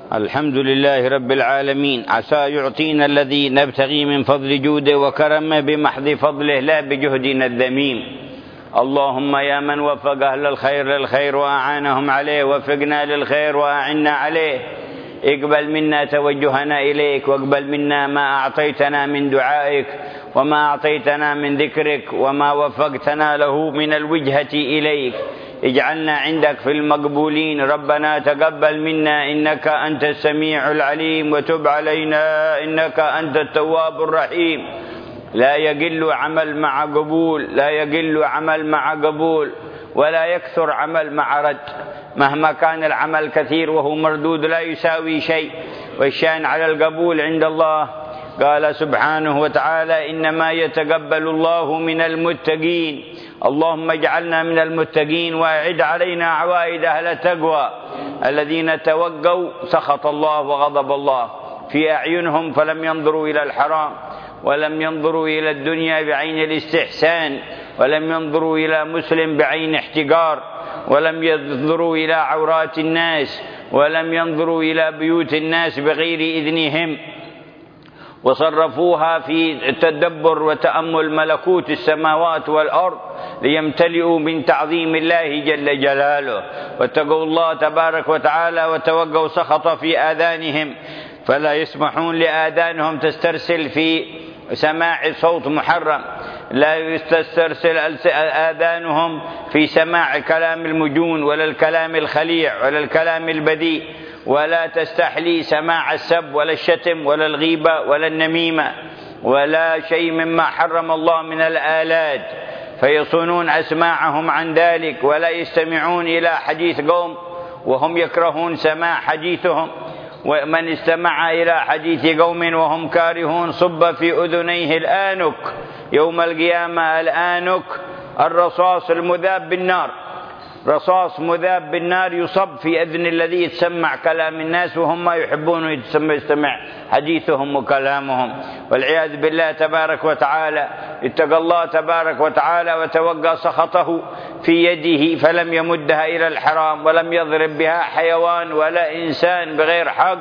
الحمد لله رب العالمين. عسى يعطينا الذي نبتغي من فضل جوده وكرمه بمحض فضله لا بجهدنا الذميم. اللهم يا من وفق أهل الخير للخير وأعانهم عليه، وفقنا للخير وأعنا عليه. اقبل منا توجهنا إليك، واقبل منا ما أعطيتنا من دعائك، وما أعطيتنا من ذكرك، وما وفقتنا له من الوجهة إليك. اجعلنا عندك في المقبولين. ربنا تقبل منا إنك أنت السميع العليم، وتب علينا إنك أنت التواب الرحيم. لا يقل عمل مع قبول، لا يقل عمل مع قبول، ولا يكثر عمل مع رد. مهما كان العمل كثير وهو مردود لا يساوي شيء، والشان على القبول عند الله. قال سبحانه وتعالى: إنما يتقبل الله من المتقين. اللهم اجعلنا من المتقين، وأعد علينا عوائد أهل التقوى الذين توقوا سخط الله وغضب الله في أعينهم، فلم ينظروا إلى الحرام، ولم ينظروا إلى الدنيا بعين الاستحسان، ولم ينظروا إلى مسلم بعين احتقار، ولم ينظروا إلى عورات الناس، ولم ينظروا إلى بيوت الناس بغير إذنهم، وصرفوها في التدبر وتأمل ملكوت السماوات والأرض ليمتلئوا من تعظيم الله جل جلاله، واتقوا الله تبارك وتعالى، وتوقوا سخط في آذانهم، فلا يسمحون لآذانهم تسترسل في سماع صوت محرم، لا تسترسل آذانهم في سماع كلام المجون، ولا الكلام الخليع، ولا الكلام البذيء، ولا تستحلي سماع السب، ولا الشتم، ولا الغيبة، ولا النميمة، ولا شيء مما حرم الله من الآلات، فيصونون أسماعهم عن ذلك، ولا يستمعون إلى حديث قوم وهم يكرهون سماع حديثهم. ومن استمع إلى حديث قوم وهم كارهون صب في أذنيه الآنك يوم القيامة. الآنك الرصاص المذاب بالنار، رصاص مذاب بالنار يصب في أذن الذي يتسمع كلام الناس وهم ما يحبون يستمع حديثهم وكلامهم، والعياذ بالله تبارك وتعالى. اتقى الله تبارك وتعالى وتوقى سخطه في يده، فلم يمدها إلى الحرام، ولم يضرب بها حيوان ولا إنسان بغير حق،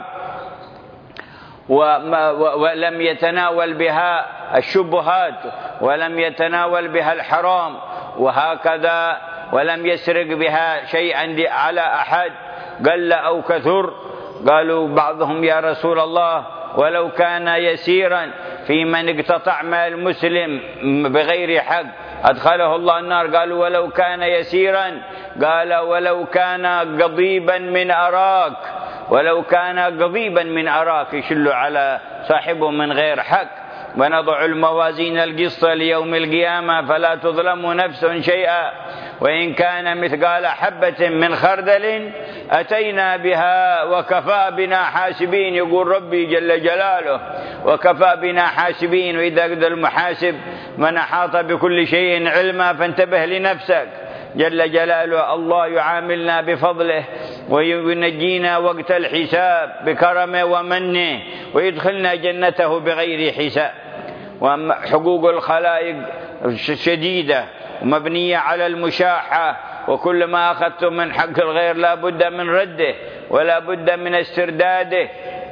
ولم يتناول بها الشبهات، ولم يتناول بها الحرام، وهكذا ولم يسرق بها شيئا على أحد قل أو كثر. قالوا بعضهم: يا رسول الله، ولو كان يسيرا في من اقتطع مال المسلم بغير حق أدخله الله النار. قالوا: ولو كان يسيرا؟ قال: ولو كان قضيبا من أراك، ولو كان قضيبا من أراك، يشل على صاحبه من غير حق. ونضع الموازين القسط ليوم القيامة فلا تظلم نفس شيئا، وإن كان مثقال حبة من خردل أتينا بها وكفى بنا حاسبين. يقول ربي جل جلاله: وكفى بنا حاسبين. وإذا قدر المحاسب من أحاط بكل شيء علما، فانتبه لنفسك جل جلاله. الله يعاملنا بفضله وينجينا وقت الحساب بكرمه ومنه، ويدخلنا جنته بغير حساب. وحقوق الخلائق شديدة ومبنية على المشاحة، وكل ما أخذتم من حق الغير لا بد من رده، ولا بد من استرداده.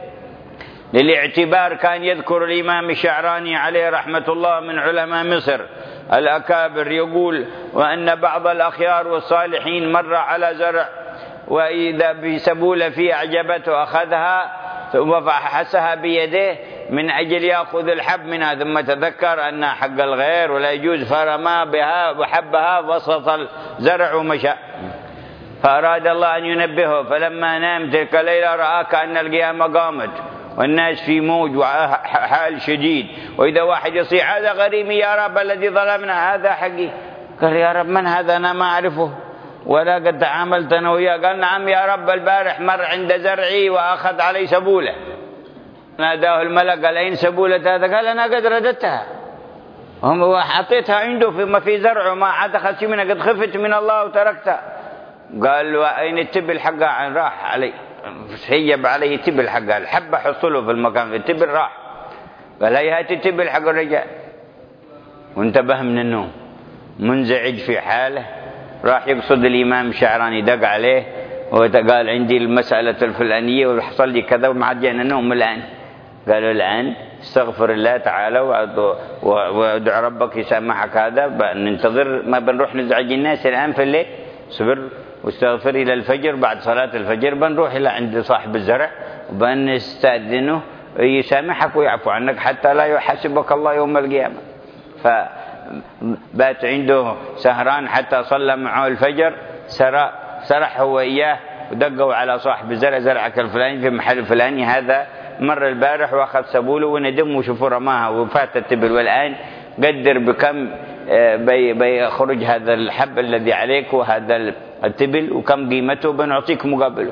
للاعتبار كان يذكر الإمام الشعراني عليه رحمة الله من علماء مصر الأكابر، يقول: وأن بعض الأخيار والصالحين مر على زرع، وإذا بسبولة فيه أعجبته أخذها ثم فحسها بيده من أجل يأخذ الحب منها، ثم تذكر أنها حق الغير ولا يجوز، فرمى بها وحبها وسط الزرع ومشى. فأراد الله أن ينبهه، فلما نام تلك الليلة رأى كأن القيامة قامت والناس في موج وحال شديد. وإذا واحد يصيح: هذا غريمي يا رب الذي ظلمنا، هذا حقي. قال: يا رب من هذا؟ أنا ما أعرفه ولا قد تعاملت أنا وياه. قال: نعم يا رب، البارح مر عند زرعي وأخذ علي سبولة. ناداه الملك: قال: أين سبولة هذا؟ قال: أنا قد رددتها، وحطيتها عنده في زرعه، ما عاد أخذت منها، قد خفت من الله وتركتها. قال: وأين التبل حقها؟ راح علي، سيب عليه تبل حقها، الحب حصله في المكان، في التبل راح. قال: هي هات التبل حق الرجال. وانتبه من النوم منزعج في حاله، راح يقصد الإمام الشعراني، دق عليه وقال عندي المسألة الفلانية وحصل لي كذا وما عاد جانا نوم الآن. قالوا الآن استغفر الله تعالى وادع ربك يسامحك، هذا ننتظر ما بنروح نزعج الناس الآن في الليل، صبر واستغفر إلى الفجر، بعد صلاة الفجر بنروح إلى عند صاحب الزرع وبنستأذنه يسامحك ويعفو عنك حتى لا يحاسبك الله يوم القيامة. فبات عنده سهران حتى صلى معه الفجر، سرح هو إياه ودقوا على صاحب الزرع، زرعك الفلاني في محل الفلاني، هذا مر البارح واخذ سبوله وندم وشوفوا رماها وفات التبل، والآن قدر بكم بيخرج هذا الحب الذي عليك وهذا التبل وكم قيمته بنعطيك مقابله.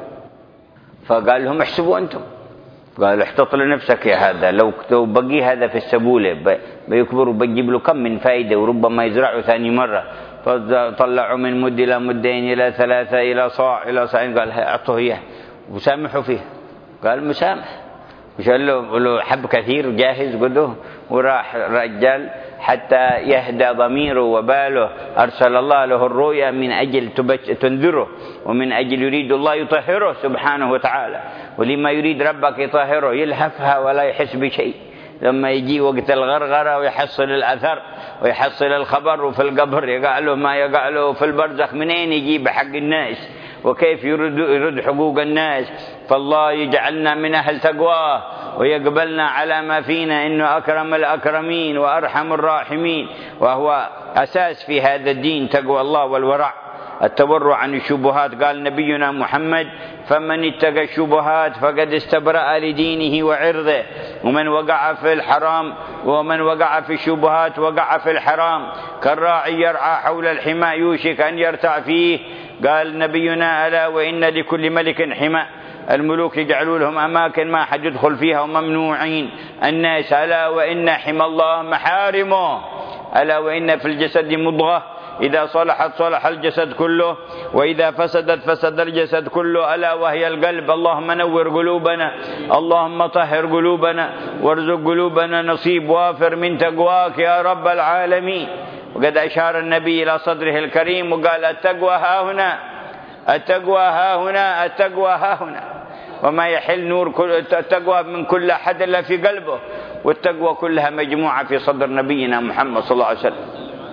فقال لهم احسبوا أنتم. قالوا احتط لنفسك يا هذا، لو بقي هذا في السبولة بيكبر وبيجيب له كم من فائدة وربما يزرعه ثاني مرة. فطلعوا من مد إلى مدين إلى 3 إلى صاع إلى صاعين. قال أعطوه إياه وسامحوا فيه. قال مسامح، وشال له حب كثير جاهز قده، وراح رجال حتى يهدى ضميره وباله. أرسل الله له الرؤيا من أجل تنذره، ومن أجل يريد الله يطهره سبحانه وتعالى. ولما يريد ربك يطهره يلهفها ولا يحس بشيء. لما يجي وقت الغرغرة ويحصل الأثر ويحصل الخبر، وفي القبر يقع له ما يقع له في البرزخ، منين يجيب حق الناس وكيف يرد حقوق الناس. فالله يجعلنا من أهل تقواه ويقبلنا على ما فينا، إنه أكرم الأكرمين وأرحم الراحمين، وهو أساس في هذا الدين تقوى الله والورع، التورع عن الشبهات. قال نبينا محمد فمن اتقى الشبهات فقد استبرأ لدينه وعرضه، ومن وقع في الحرام ومن وقع في الشبهات وقع في الحرام كالراعي يرعى حول الحمى يوشك أن يرتع فيه. قال نبينا ألا وإن لكل ملك حمى، الملوك يجعلوا لهم أماكن ما حد يدخل فيها وممنوعين الناس. ألا وإن حمى الله محارمه، ألا وإن في الجسد مضغة إذا صلحت صلح الجسد كله، وإذا فسدت فسد الجسد كله، ألا وهي القلب. اللهم نور قلوبنا، اللهم طهر قلوبنا، وارزق قلوبنا نصيب وافر من تقواك يا رب العالمين. وقد أشار النبي إلى صدره الكريم وقال التقوى ها هنا، التقوى ها هنا، التقوى ها هنا. وما يحل نور التقوى من كل أحد إلا في قلبه، والتقوى كلها مجموعة في صدر نبينا محمد صلى الله عليه وسلم.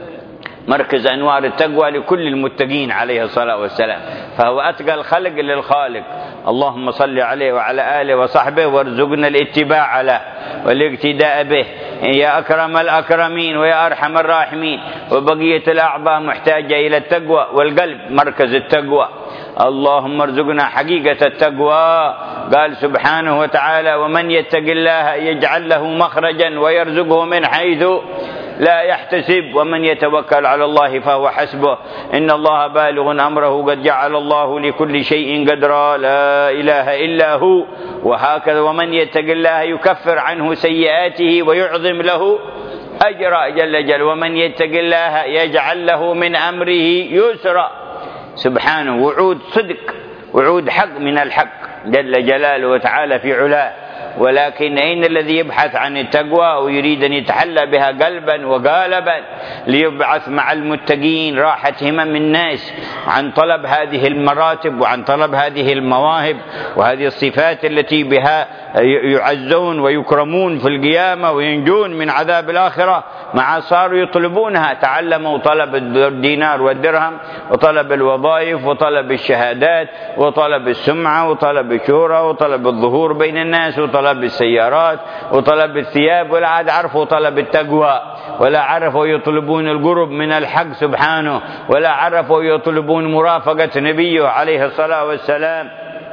مركز أنوار التقوى لكل المتقين عليه الصلاة والسلام، فهو أتقى الخلق للخالق. اللهم صل عليه وعلى آله وصحبه، وارزقنا الاتباع له والاقتداء به يا أكرم الأكرمين ويا أرحم الراحمين. وبقية الأعضاء محتاجة إلى التقوى، والقلب مركز التقوى. اللهم ارزقنا حقيقة التقوى. قال سبحانه وتعالى ومن يتق الله يجعل له مخرجا ويرزقه من حيث لا يحتسب، ومن يتوكل على الله فهو حسبه، إن الله بالغ أمره قد جعل الله لكل شيء قدرا، لا إله إلا هو. وهكذا ومن يتق الله يكفر عنه سيئاته ويعظم له أجرا جل جل. ومن يتق الله يجعل له من أمره يسرا. سبحانه وعود صدق، وعود حق من الحق جل جلاله وتعالى في علاه. ولكن أين الذي يبحث عن التقوى ويريد أن يتحلى بها قلبا وقالبا ليبعث مع المتقين راحة همم الناس عن طلب هذه المراتب وعن طلب هذه المواهب وهذه الصفات التي بها يعزون ويكرمون في القيامة وينجون من عذاب الآخرة، مع صاروا يطلبونها. تعلموا طلب الدينار والدرهم، وطلب الوظائف، وطلب الشهادات، وطلب السمعة، وطلب الشهرة، وطلب الظهور بين الناس، وطلب السيارات، وطلب الثياب، ولا عاد عرفوا طلب التقوى، ولا عرفوا يطلبون القرب من الحق سبحانه، ولا عرفوا يطلبون مرافقة نبيه عليه الصلاة والسلام،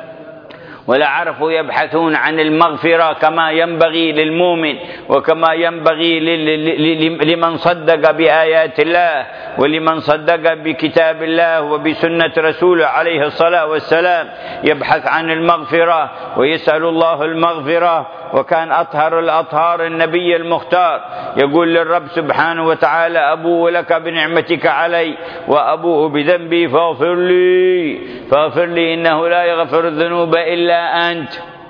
ولا عرفوا يبحثون عن المغفرة كما ينبغي للمؤمن، وكما ينبغي لمن صدق بآيات الله، ولمن صدق بكتاب الله وبسنة رسوله عليه الصلاة والسلام. يبحث عن المغفرة ويسأل الله المغفرة. وكان أطهر الأطهار النبي المختار يقول للرب سبحانه وتعالى أبوء لك بنعمتك علي وأبوء بذنبي فاغفر لي إنه لا يغفر الذنوب إلا أنت.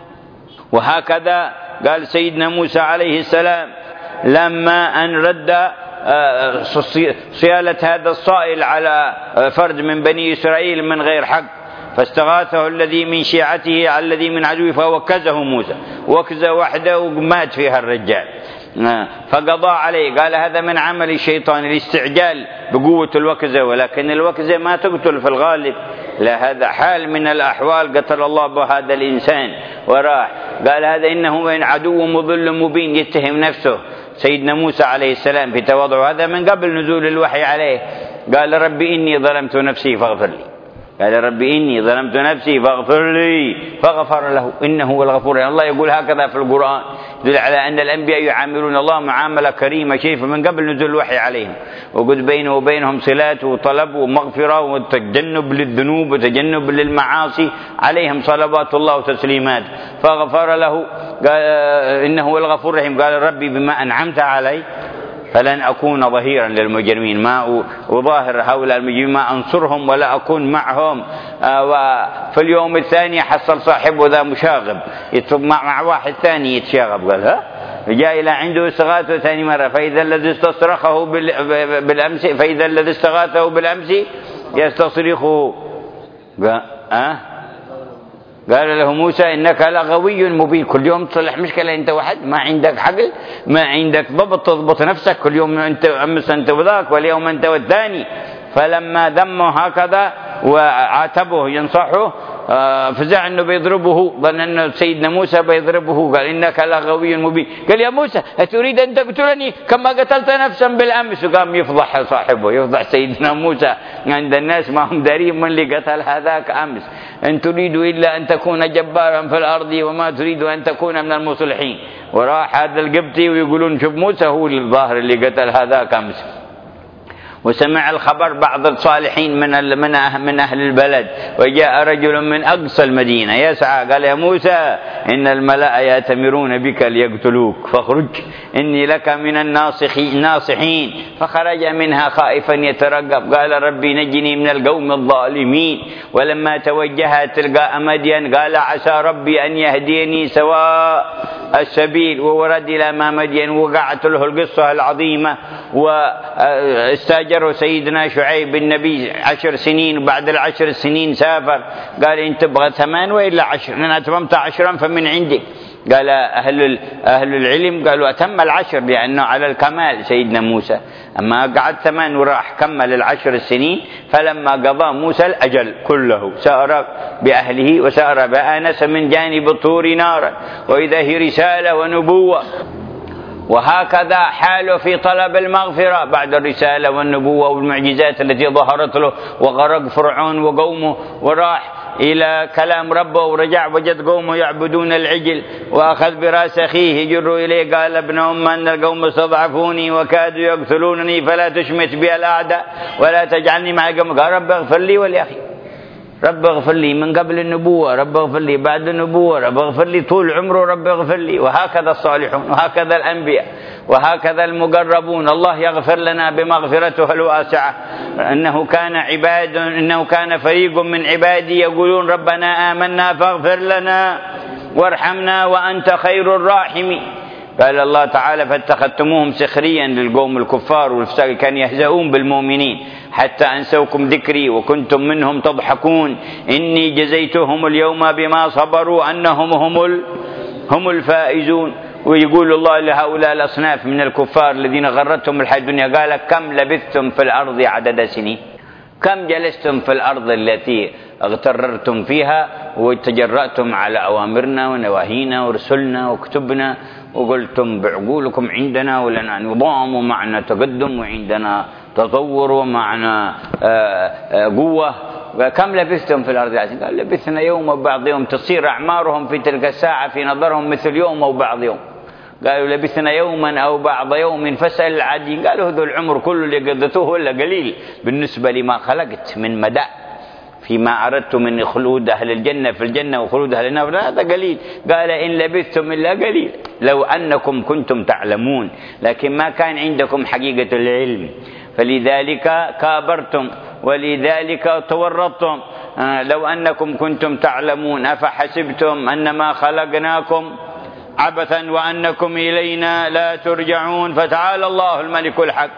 وهكذا قال سيدنا موسى عليه السلام لما أن رد صيالة هذا الصائل على فرد من بني إسرائيل من غير حق، فاستغاثه الذي من شيعته على الذي من عدوه فوكزه موسى وكزة واحدة ومات فيها الرجال. فقضى عليه. قال هذا من عمل الشيطان الاستعجال بقوة الوكزة، ولكن الوكزة ما تقتل في الغالب، لا هذا حال من الأحوال قتل الله بهذا الإنسان وراح. قال هذا إنه من عدو مضل مبين، يتهم نفسه سيدنا موسى عليه السلام في تواضعه، هذا من قبل نزول الوحي عليه. قال ربي إني ظلمت نفسي فاغفر لي، قال ربي إني ظلمت نفسي فاغفر لي فغفر له إنه هو الغفور. يعني الله يقول هكذا في القرآن، يدل على أن الأنبياء يعاملون الله معاملة كريمة شريفة من قبل نزول الوحي عليهم، وقد بينه وبينهم صلات وطلب ومغفرة وتجنب للذنوب وتجنب للمعاصي، عليهم صلوات الله وتسليمات. فغفر له، قال إنه هو الغفور الرحيم. قال ربي بما أنعمت علي فلن أكون ظهيرا للمجرمين، ما أظاهر هؤلاء المجرمين، ما أنصرهم ولا أكون معهم. وفي اليوم الثاني حصل صاحبه ذا مشاغب مع واحد ثاني يتشاغب، قال ها جاء إلى عنده استغاثه ثاني مرة، فإذا الذي استصرخه بالأمس فإذا الذي استغاثه بالأمس يستصرخه. قال له موسى إنك لغوي مبين. كل يوم تصلح مشكلة أنت واحد، ما عندك حقل، ما عندك ضبط، تضبط نفسك، كل يوم أنت أمس أنت وذاك واليوم أنت والثاني. فلما ذمه هكذا وعاتبه ينصحه فزع أنه بيضربه، ظن أن سيدنا موسى بيضربه. قال إنك لغوي مبين. قال يا موسى أتريد أن تقتلني كما قتلت نفسا بالأمس؟ وقام يفضح صاحبه، يفضح سيدنا موسى عند الناس، ما هم دارين من اللي قتل هذاك أمس. إن تريد إلا أن تكون جبارا في الأرض وما تريد أن تكون من المصلحين. وراح هذا القبطي ويقولون شوف موسى هو الظاهر اللي قتل هذاك أمس. وسمع الخبر بعض الصالحين من أهل البلد، وجاء رجل من أقصى المدينة يسعى، قال يا موسى إن الملأ يأتمرون بك ليقتلوك فاخرج إني لك من الناصحين. فخرج منها خائفا يترقب، قال ربي نجني من القوم الظالمين. ولما توجه تلقاء مدين قال عسى ربي أن يهديني سواء السبيل، وورد إلى ما مدين وقعت له القصة العظيمة. واستاجر سيدنا شعيب النبي 10 سنين، وبعد ال10 سنين سافر. قال إن تبغى 8 وإلا 10، إن أتممت 10 فمن عندك. قال أهل العلم قالوا أتم 10 لأنه على الكمال سيدنا موسى، أما قعد 8 وراح كمل 10 سنين. فلما قضى موسى الأجل كله سار بأهله وسار بآنس من جانب الطور نارا، وإذا هي رسالة ونبوة. وهكذا حاله في طلب المغفرة بعد الرسالة والنبوة والمعجزات التي ظهرت له، وغرق فرعون وقومه وراح إلى كلام ربه ورجع وجد قومه يعبدون العجل، وأخذ براس أخيه يجر إليه قال ابن أم أن القوم استضعفوني وكادوا يقتلونني فلا تشمت بي الأعداء ولا تجعلني مع القوم. قال رب اغفر لي ولأخي، رب اغفر لي من قبل النبوة، رب اغفر لي بعد النبوة، رب اغفر لي طول عمره، رب اغفر لي. وهكذا الصالحون وهكذا الأنبياء وهكذا المقربون، الله يغفر لنا بمغفرته الواسعة. إنه كان فريق من عبادي يقولون ربنا آمنا فاغفر لنا وارحمنا وأنت خير الراحمين. قال الله تعالى فاتخذتموهم سخريا للقوم الكفار والفساق، كان يهزؤون بالمؤمنين حتى أنسوكم ذكري وكنتم منهم تضحكون. إني جزيتهم اليوم بما صبروا أنهم هم الفائزون. ويقول الله لهؤلاء الأصناف من الكفار الذين غرتهم الحياة الدنيا، قال كم لبثتم في الأرض عدد سنين، كم جلستم في الأرض التي اغتررتم فيها وتجرأتم على أوامرنا ونواهينا ورسلنا وكتبنا، وقلتم بعقولكم عندنا ولنا نظام ومعنا تقدم وعندنا تطور ومعنا قوة. كم لبثتم في الأرض؟ قال لبثنا يوم وبعض يوم، تصير أعمارهم في تلك الساعة في نظرهم مثل يوم أو بعض يوم. قالوا لبثنا يوما أو بعض يوم فاسأل العادين. قالوا هذا العمر كله اللي قضيتوه ولا قليل بالنسبة لما خلقت من مدى فيما أردت من خلود أهل الجنة في الجنة وخلود أهل النار، هذا قليل. قال إن لبثتم إلا قليل لو أنكم كنتم تعلمون، لكن ما كان عندكم حقيقة العلم، فلذلك كابرتم ولذلك تورطتم. لو أنكم كنتم تعلمون أفحسبتم أنما خلقناكم عبثا وأنكم إلينا لا ترجعون. فتعالى الله الملك الحق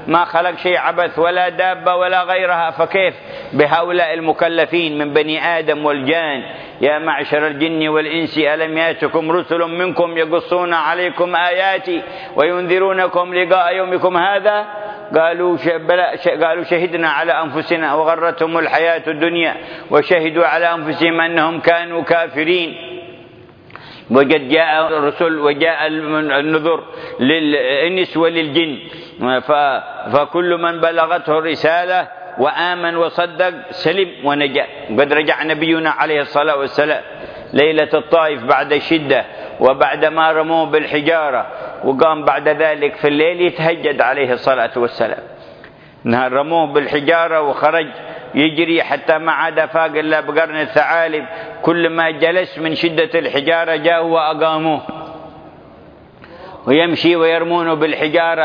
ما خلق شيء عبث ولا دابة ولا غيرها، فكيف بهؤلاء المكلفين من بني آدم والجان؟ يا معشر الجن والإنس ألم يأتكم رسل منكم يقصون عليكم آياتي وينذرونكم لقاء يومكم هذا؟ قالوا شهدنا على أنفسنا وغرتهم الحياة الدنيا وشهدوا على أنفسهم أنهم كانوا كافرين. وقد جاء الرسل وجاء النذر للإنس وللجن، فكل من بلغته الرسالة وآمن وصدق سلم ونجا. قد رجع نبينا عليه الصلاة والسلام ليلة الطائف بعد الشدة وبعد ما رموه بالحجارة، وقام بعد ذلك في الليل يتهجد عليه الصلاة والسلام. رموه بالحجارة وخرج يجري حتى ما عاد فاق إلا بقرن الثعالب، كل ما جلس من شدة الحجارة جاءوا وأقاموه، ويمشي ويرمونه بالحجارة.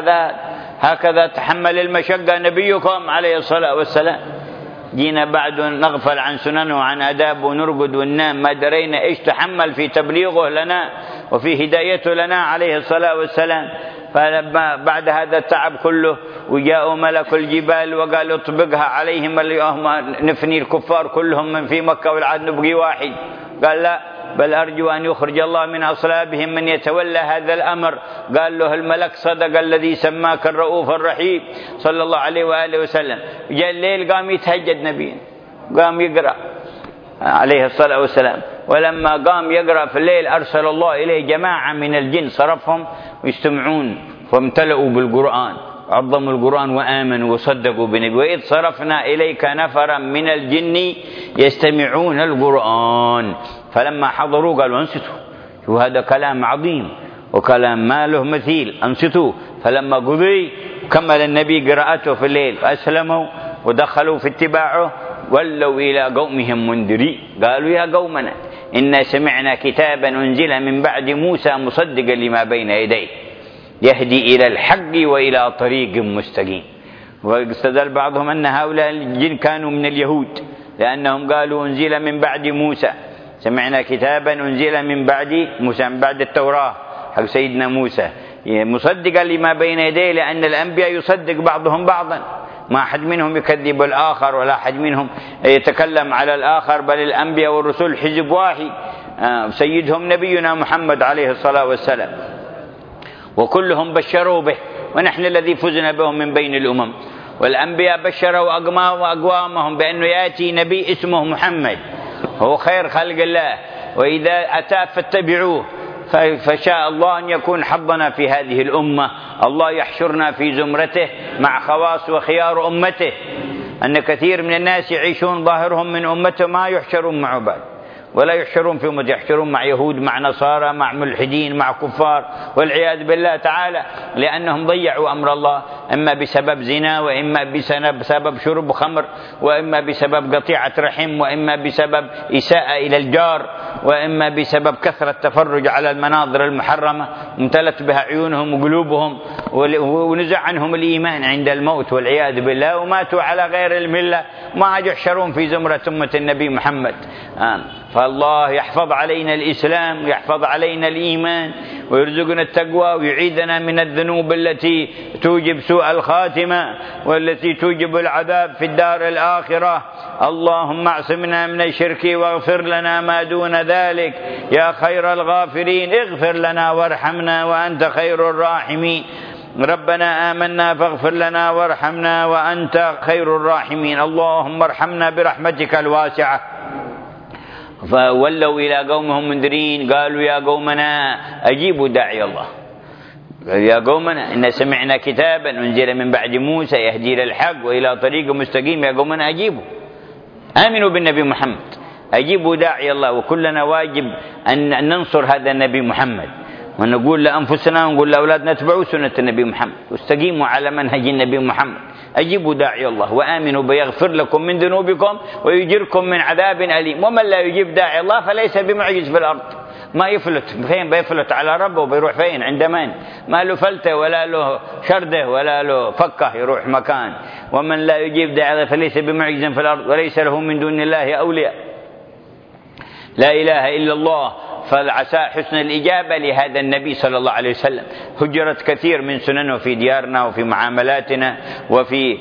هكذا تحمل المشقة نبيكم عليه الصلاة والسلام. جينا بعد نغفل عن سننه وعن آدابه ونرقد وننام، ما درينا إيش تحمل في تبليغه لنا وفي هدايته لنا عليه الصلاة والسلام. فلما بعد هذا التعب كله وجاءوا ملك الجبال وقالوا اطبقها عليهم اليوم نفني الكفار كلهم من في مكة والعاد نبقي واحد. قال لا، بل أرجو أن يخرج الله من أصلابهم من يتولى هذا الأمر. قال له الملك صدق الذي سماك الرؤوف الرحيم صلى الله عليه وآله وسلم. جاء الليل قام يتهجد نبينا، قام يقرأ عليه الصلاة والسلام. ولما قام يقرأ في الليل أرسل الله إليه جماعة من الجن صرفهم ويستمعون وامتلأوا بالقرآن، عظموا القرآن وآمنوا وصدقوا بنبي. وإذ صرفنا إليك نفرا من الجن يستمعون القرآن فلما حضروا قالوا انصتوا، وهذا كلام عظيم وكلام ما له مثيل، انصتوا. فلما قضي كمل النبي قراءته في الليل فأسلموا ودخلوا في اتباعه، ولوا إلى قومهم منذرين. قالوا يا قومنا إنا سمعنا كتابا أنزل من بعد موسى مصدقا لما بين يديه يهدي إلى الحق وإلى طريق مستقيم. واستدل بعضهم أن هؤلاء الجن كانوا من اليهود، لأنهم قالوا أنزل من بعد موسى، سمعنا كتابا أنزل من بعد موسى، من بعد التوراة حق سيدنا موسى، مصدقا لما بين يديه، لأن الأنبياء يصدق بعضهم بعضا، ما أحد منهم يكذب الآخر ولا أحد منهم يتكلم على الآخر، بل الأنبياء والرسل حزب واحد سيدهم نبينا محمد عليه الصلاة والسلام، وكلهم بشروا به، ونحن الذي فزنا بهم من بين الأمم. والأنبياء بشروا أقوامهم بأنه يأتي نبي اسمه محمد هو خير خلق الله، وإذا أتى فاتبعوه. فشاء الله أن يكون حظنا في هذه الأمة، الله يحشرنا في زمرته مع خواص وخيار أمته. أن كثير من الناس يعيشون ظاهرهم من أمته ما يحشرون مع بعض، ولا يحشرون في أمته، يحشرون مع يهود مع نصارى مع ملحدين مع كفار والعياذ بالله تعالى، لأنهم ضيعوا أمر الله، إما بسبب زنا، وإما بسبب شرب خمر، وإما بسبب قطيعة رحم، وإما بسبب إساءة إلى الجار، وإما بسبب كثرة تفرج على المناظر المحرمة امتلت بها عيونهم وقلوبهم، ونزع عنهم الإيمان عند الموت والعياذ بالله، وماتوا على غير الملة، ما يحشرون في زمرة أمة النبي محمد. فالله يحفظ علينا الإسلام ويحفظ علينا الإيمان ويرزقنا التقوى ويعيذنا من الذنوب التي توجب سوء الخاتمة والتي توجب العذاب في الدار الآخرة. اللهم اعصمنا من الشرك واغفر لنا ما دون ذلك يا خير الغافرين، اغفر لنا وارحمنا وأنت خير الراحمين. ربنا آمنا فاغفر لنا وارحمنا وأنت خير الراحمين. اللهم ارحمنا برحمتك الواسعة. فولوا إلى قومهم منذرين، قالوا يا قومنا أجيبوا داعي الله، يا قومنا إن سمعنا كتابا أنزل من بعد موسى يهدي إلى الحق وإلى طريق مستقيم، يا قومنا أجيبوا، آمنوا بالنبي محمد، أجيبوا داعي الله. وكلنا واجب أن ننصر هذا النبي محمد، ونقول لأنفسنا ونقول لأولادنا اتبعوا سنة النبي محمد واستقيموا على منهج النبي محمد. أجيبوا داعي الله وآمنوا بيغفر لكم من ذنوبكم ويجركم من عذاب أليم. ومن لا يجيب داعي الله فليس بمعجز في الأرض، ما يفلت فين، بيفلت على ربه وبيروح فين عند من، ما له فلته ولا له شرده ولا له فكه يروح مكان. ومن لا يجيب داعي الله فليس بمعجز في الأرض وليس له من دون الله أولياء. لا إله إلا الله فالعسى حسن الإجابة لهذا النبي صلى الله عليه وسلم. هجرت كثير من سننه في ديارنا وفي معاملاتنا وفي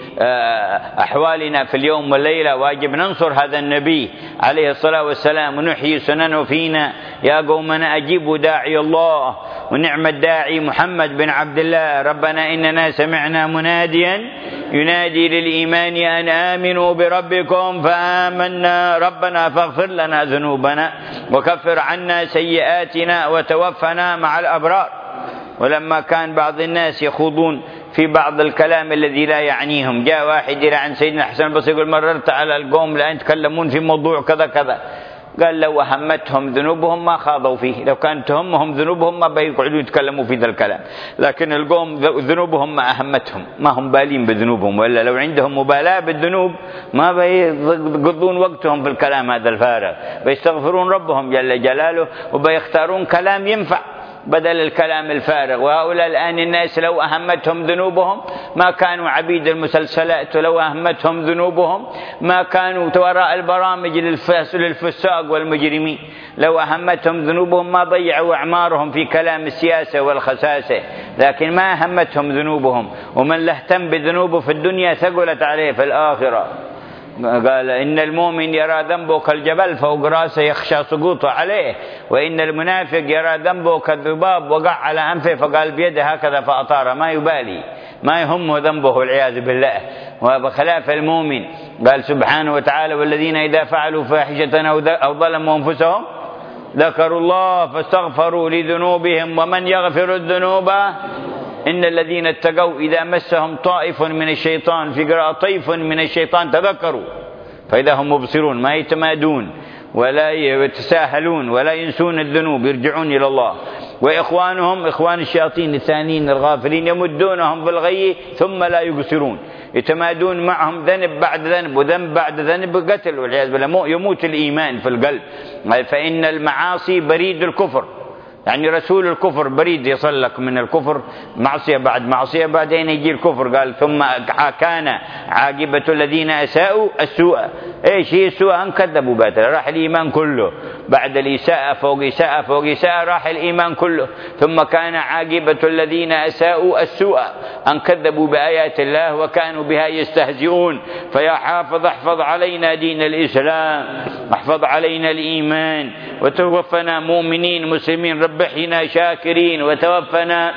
أحوالنا في اليوم والليلة. واجب ننصر هذا النبي عليه الصلاة والسلام ونحيي سننه فينا. يا قومنا أجيبوا داعي الله، ونعم الداعي محمد بن عبد الله. ربنا إننا سمعنا مناديا ينادي للإيمان أن آمنوا بربكم فآمنا ربنا فاغفر لنا ذنوبنا وكفر عنا سيئاتنا وتوفنا مع الأبرار. ولما كان بعض الناس يخوضون في بعض الكلام الذي لا يعنيهم، جاء واحد إلى عن سيدنا الحسن البصري يقول مررت على القوم لا يتكلمون في موضوع كذا كذا، قال لو أهمتهم ذنوبهم ما خاضوا فيه، لو كانت تهمهم ذنوبهم ما بيقعدوا يتكلموا في ذا الكلام، لكن القوم ذنوبهم ما أهمتهم، ما هم بالين بذنوبهم، ولا لو عندهم مبالاة بالذنوب ما بيقضون وقتهم في الكلام هذا الفارغ، بيستغفرون ربهم جل جلاله وبيختارون كلام ينفع بدل الكلام الفارغ. وهؤلاء الآن الناس لو أهمتهم ذنوبهم ما كانوا عبيد المسلسلات، ولو أهمتهم ذنوبهم ما كانوا وراء البرامج للفساق والمجرمين، لو أهمتهم ذنوبهم ما ضيعوا أعمارهم في كلام السياسة والخساسة، لكن ما أهمتهم ذنوبهم. ومن لا اهتم بذنوبه في الدنيا ثقلت عليه في الآخرة. قال إن المؤمن يرى ذنبه كالجبل فوق راسه يخشى سقوطه عليه، وإن المنافق يرى ذنبه كالذباب وقع على أنفه فقال بيده هكذا فأطار، ما يبالي، ما يهمه ذنبه والعياذ بالله. وبخلاف المؤمن قال سبحانه وتعالى والذين إذا فعلوا فاحشة أو ظلموا أنفسهم ذكروا الله فاستغفروا لذنوبهم ومن يغفر الذنوب إن الذين اتقوا إذا مسهم طائف من الشيطان، في قراءة طيف من الشيطان تذكروا فإذا هم مبصرون، ما يتمادون ولا يتساهلون ولا ينسون الذنوب، يرجعون إلى الله. وإخوانهم إخوان الشياطين الثانيين الغافلين يمدونهم في الغي ثم لا يقصرون، يتمادون معهم ذنب بعد ذنب وذنب بعد ذنب قتل والعياذ بالله، يموت الإيمان في القلب. فإن المعاصي بريد الكفر، يعني رسول الكفر بريد يصل لك من الكفر معصية بعد معصية بعدين يجي الكفر. قال ثم كان عاقبة الذين أساءوا السوء. ايش هي السوء؟ ان كذبوا باتل، راح الإيمان كله بعد الإساءة فوق إساءة فوق إساءة، راح الإيمان كله. ثم كان عاقبة الذين أساءوا السوء ان كذبوا بآيات الله وكانوا بها يستهزئون. فيا حافظ احفظ علينا دين الإسلام، احفظ علينا الإيمان، وتوفنا مؤمنين مسلمين، رب احينا شاكرين وتوفنا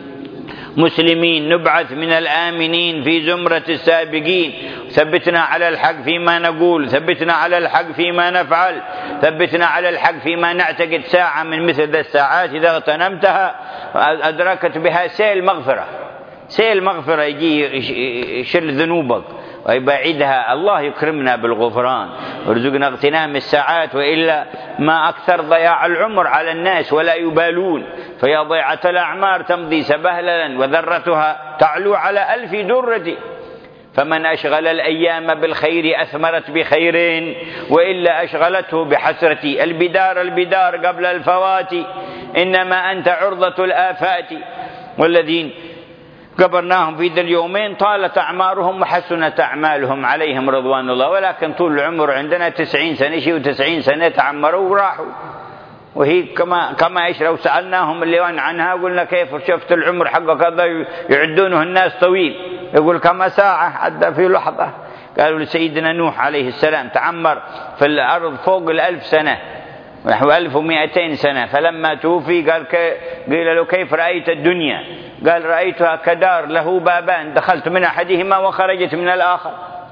مسلمين، نبعث من الآمنين في زمرة السابقين. ثبتنا على الحق فيما نقول، ثبتنا على الحق فيما نفعل، ثبتنا على الحق فيما نعتقد. ساعة من مثل ذا الساعات إذا اغتنمتها أدركت بها سيل مغفرة، سيل مغفرة يجي يشل ذنوبك ويبعدها. الله يكرمنا بالغفران ويرزقنا اغتنام الساعات، وإلا ما أكثر ضياع العمر على الناس ولا يبالون. فيا ضيعة الأعمار تمضي سبهللا وذرتها تعلو على 1000 درة. فمن أشغل الأيام بالخير أثمرت بخير، وإلا أشغلته بحسرة. البدار البدار قبل الفوات، إنما أنت عرضة الآفات. والذين قبرناهم في ذا اليومين طالت أعمارهم وحسنت أعمالهم عليهم رضوان الله. ولكن طول العمر عندنا 90 سنة، شيء و90 سنة تعمروا وراحوا. وهي كما إيش لو سألناهم اللي عنها قلنا كيف شفت العمر حقه كذا، يعدونه الناس طويل، يقول كما ساعة عدى في لحظة. قالوا لسيدنا نوح عليه السلام تعمر في الأرض فوق 1000 سنة، نحو 1200 سنة، فلما توفي قيل له كيف رأيت الدنيا؟ قال رأيتها كدار له بابان، دخلت من أحدهما وخرجت من الآخر.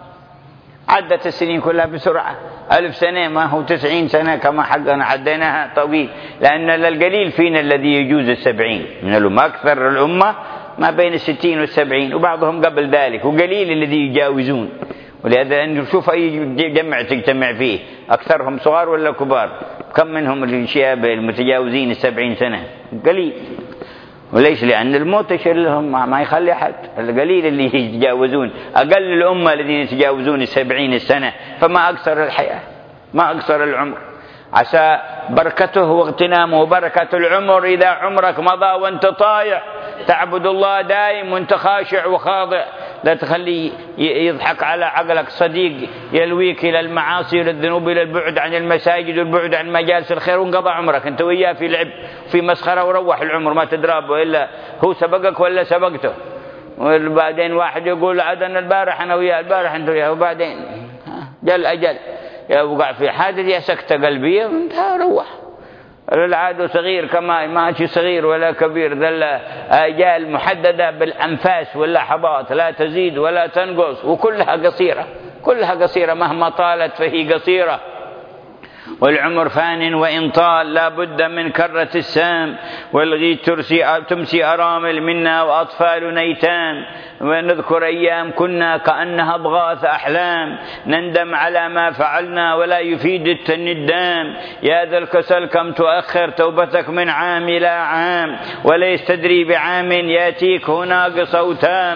عدت السنين كلها بسرعة. 1000 سنة ما هو 90 سنة كما حقنا عديناها طويل، لأن القليل فينا الذي يجوز 70 من الأمة. أكثر الأمة ما بين 60 و70، وبعضهم قبل ذلك، وقليل الذي يجاوزون. ولهذا نشوف أي جمع تجتمع فيه أكثرهم صغار ولا كبار، كم منهم الشياب المتجاوزين 70 سنة؟ قليل. وليش؟ لأن الموت يشيل لهم، ما يخلي أحد. القليل اللي يتجاوزون، أقل الأمة الذين يتجاوزون 70 سنة. فما أكثر الحياة، ما أكثر العمر. عسى بركته واغتنامه وبركة العمر إذا عمرك مضى وانت طايع تعبد الله دائم وانت خاشع وخاضع لا تخلي يضحك على عقلك صديق يلويك إلى المعاصي والذنوب، إلى البعد عن المساجد والبعد عن مجالس الخير، وانقضى عمرك أنت وياه في لعب في مسخرة وروح العمر ما تدرابه إلا هو سبقك ولا سبقته. وبعدين واحد يقول عاد أنا البارح أنا وياه، البارح أنت وياه، وبعدين جل أجل يا وقع في حادث يا سكتة قلبية وانتهى روح. العاد صغير كما ما شيء صغير ولا كبير، ذل آجال محددة بالأنفاس واللحظات لا تزيد ولا تنقص، وكلها قصيرة، كلها قصيرة مهما طالت فهي قصيرة. والعمر فان وإن طال لا بد من كرة السام، والغيث تمسي أرامل منا وأطفال نيتام، ونذكر أيام كنا كأنها أضغاث أحلام، نندم على ما فعلنا ولا يفيد الندام، يا ذا الكسل كم تؤخر توبتك من عام إلى عام، وليس تدري بعام يأتيك ناقص أو تام.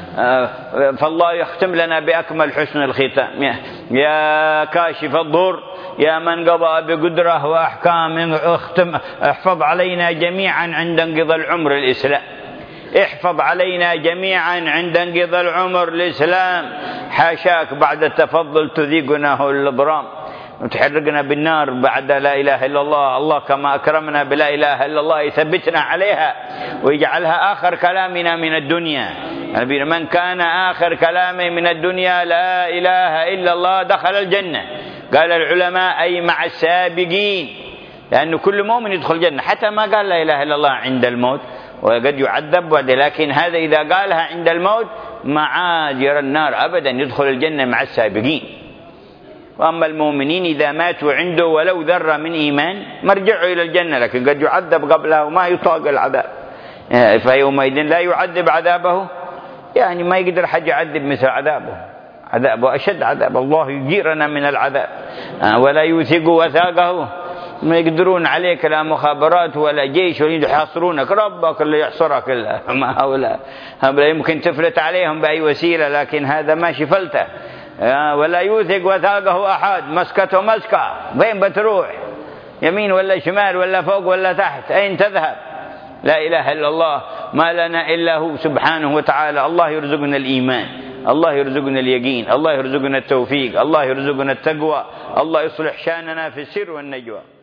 فالله يختم لنا بأكمل حسن الختام. يا كاشف الضر يا من قضى بقدره وأحكام، احفظ علينا جميعا عند انقضاء العمر الإسلام، احفظ علينا جميعا عند انقضاء العمر الإسلام. حاشاك بعد التفضل تذيقنا الإضرام وتحرقنا بالنار بعد لا إله إلا الله. الله كما أكرمنا بلا إله إلا الله يثبتنا عليها ويجعلها آخر كلامنا من الدنيا. من كان آخر كلامه من الدنيا لا إله إلا الله دخل الجنة. قال العلماء أي مع السابقين، لأن كل مؤمن يدخل الجنة حتى ما قال لا إله إلا الله عند الموت، وقد يعذب لكن هذا إذا قالها عند الموت مع جرى النار أبدا يدخل الجنة مع السابقين. وأما المؤمنين إذا ماتوا عنده ولو ذرة من إيمان مرجعوا إلى الجنة، لكن قد يعذب قبلها وما يطاق العذاب، فيومئذ لا يعذب عذابه، يعني ما يقدر حد يعذب مثل عذابه أشد عذاب. الله يجيرنا من العذاب ولا يوثق وثاقه، ما يقدرون عليك لا مخابرات ولا جيش ولا يحاصرونك، ربك اللي يحصرك. ما هؤلاء يمكن تفلت عليهم بأي وسيلة، لكن هذا ما شفلته. ولا يوثق وثاقه أحد، مسكته مسكة، وين بتروح؟ يمين ولا شمال ولا فوق ولا تحت، أين تذهب؟ لا إله إلا الله، ما لنا إلا هو سبحانه وتعالى. الله يرزقنا الإيمان، الله يرزقنا اليقين، الله يرزقنا التوفيق، الله يرزقنا التقوى، الله يصلح شاننا في السر والنجوى.